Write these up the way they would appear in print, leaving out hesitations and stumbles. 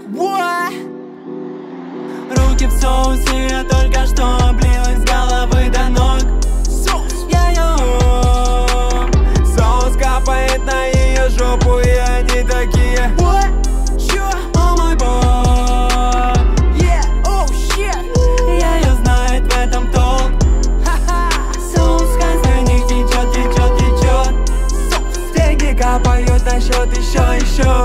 Руки в соусе, я только что облилась с головы до ног. Соус капает на ее жопу, и они такие: о мой бог, ее знает в этом толк. Соус на них течет, течет, течет. Деньги капают на счет еще.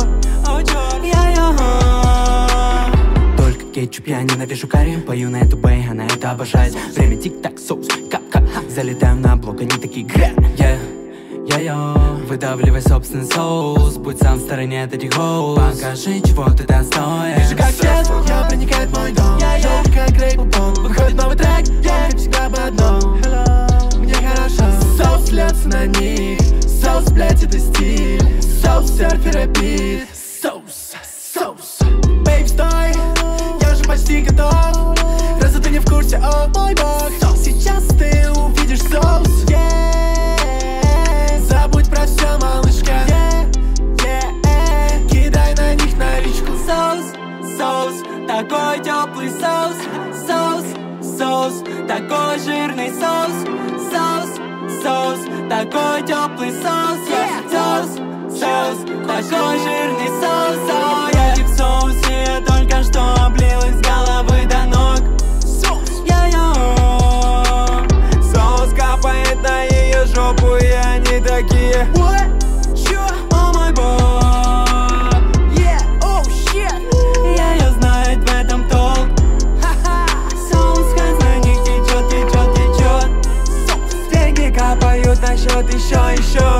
Кетчуп, я ненавижу карри. Пою на эту бэй, она это обожает. Время тик-так, соус, кап-кап. Залетаю на блок, они такие гря. Выдавливай собственный соус. Будь сам в стороне от этих хоус. Покажи, чего ты достоин. Вижу, как свет, я проникает в мой дом. Желтый, как грейп-бон. Выходит новый трек, я как всегда об одном. Мне хорошо. Соус льется на них. Соус, блять, это стиль. Соус, серфер, бит. Соус. Бэйб, стой, я уже почти готов. Разве ты не в курсе, о мой бог? Сейчас ты увидишь соус. Забудь про все, малышка. Кидай на них наличку. Соус, такой теплый соус. Соус, такой жирный соус. Соус, такой теплый соус. Соус, такой жирный соус. Руки в соусе, я только что облилась с головы до ног. Соус капает на ее жопу, и они такие: о мой бог, ее знает в этом толк. Соус на них течет, течет, течет. Деньги капают на счет еще.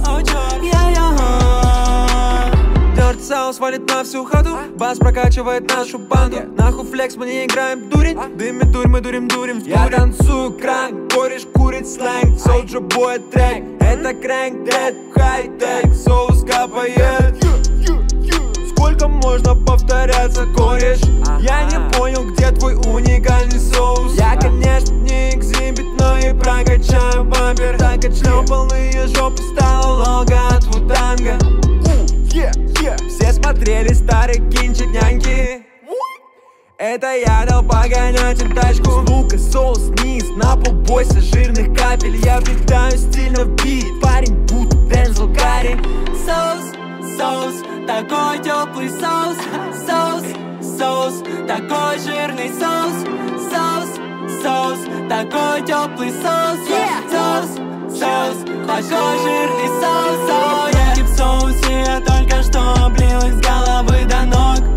Соус валит на всю хату, бас прокачивает нашу банду. Нахуй флекс, мы не играем дурень. Дымит дурь, мы дурим в Я танцую кранк, кореш курит сленг. Соулджа бой трек, это крэнк, дед, хай-тек. Соус капает. Сколько можно повторяться, кореш? Я не понял, где твой уникальный соус. Я, конечно, не экзибит, но и прокачаю бампер. Так качнем полные жопы, стало лого от Вутанга. Все смотрели старый кинчик няньки. Это я дал погонять им тачку. Звука, соус, низ, на пол, бойся жирных капель. Я влетаю стильно в бит, парень будто Дензел Карри. Соус, такой теплый соус. Соус, такой жирный соус. Соус, такой теплый соус. Соус, такой жирный соус. Руки в соусе, я только что облилась с головы до ног.